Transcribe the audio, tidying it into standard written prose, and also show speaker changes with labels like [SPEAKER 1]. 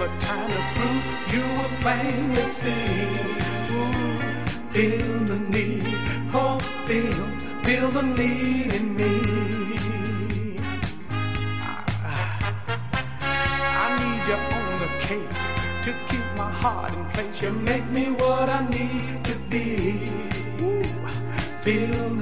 [SPEAKER 1] the kind of fruit you would plainly see. Ooh, feel the need, oh, feel the need in me. I need you on the case to keep my heart in place. You make me what I need to be. Ooh, feel